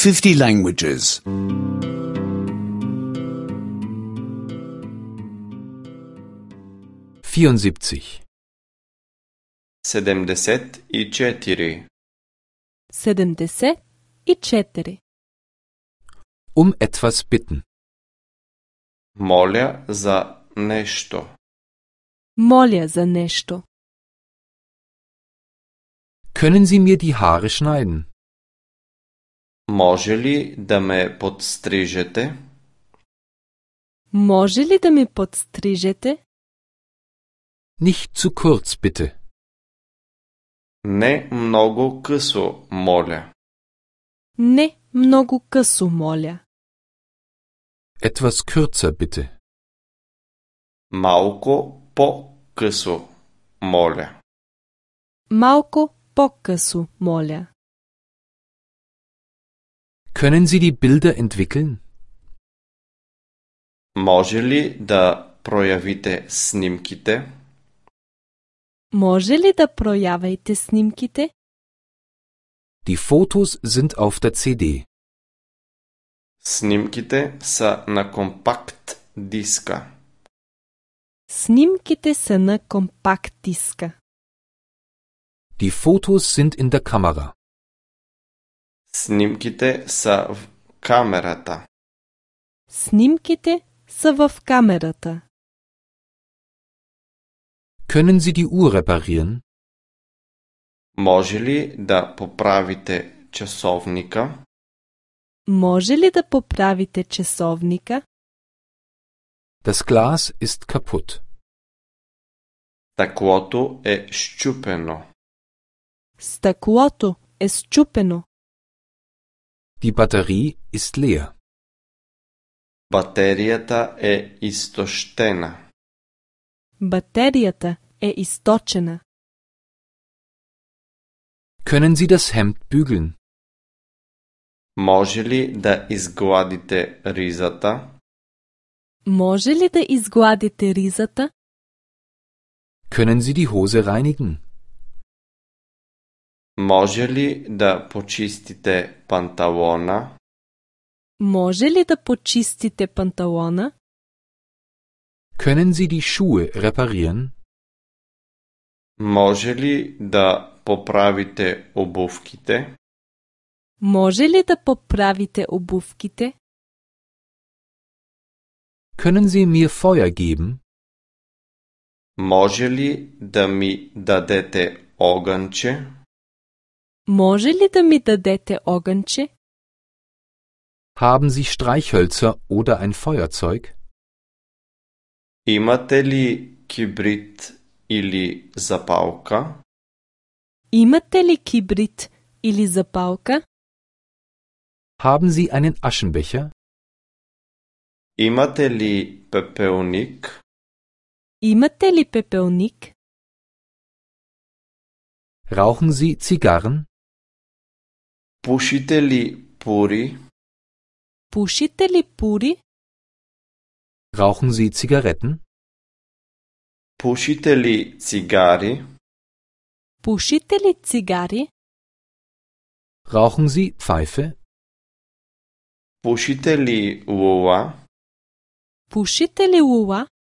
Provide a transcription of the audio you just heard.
50 languages. 74. 74. 74. Etwas bitten. Моля за нещо. Моля за нещо. Können Sie mir die Haare schneiden? Може ли да ме подстрижете? Може ли да ме подстрижете? Nicht zu kurz, bitte. Не много късо, моля. Не много късо, моля. Etwas kürzer, bitte. Малко по-късо, моля. Малко по-късо, моля. Können Sie die Bilder entwickeln? Може ли да проявите снимките? Може ли да проявите снимките? Die Fotos sind auf der CD. Снимките са на компакт диска. Снимките са на компакт диска. Die Fotos sind in der Kamera. Снимките са в камерата. Снимките са в камерата. Können Sie die Uhr reparieren? Може ли да поправите часовника? Може ли да поправите часовника? Das Glas ist kaputt. Стъклото е счупено. Стъклото е счупено. Die Batterie ist leer. Батерията е изтощена. Батерията е източена. Können Sie das Hemd bügeln? Може ли да изгладите ризата? Може ли да изгладите ризата? Können Sie die Hose reinigen? Може ли да почистите панталона? Може ли да почистите панталона? Können Sie die Schuhe reparieren? Може ли да поправите обувките? Може ли да поправите обувките? Können Sie mir Feuer geben? Може ли да ми дадете огънче? Може ли да ми дадете огънче? Haben Sie Streichhölzer oder ein Feuerzeug? Имате ли кибрид или запалка? Имате ли кибрид или запалка? Haben Sie einen Aschenbecher? Имате ли пепелник? Имате ли пепелник? Rauchen Sie Zigarren? Пушите ли пури? Пушите ли пури? Rauchen Sie Zigaretten? Пушите ли цигари? Пушите ли цигари? Rauchen Sie Pfeife? Пушите ли лула? Пушите ли лула?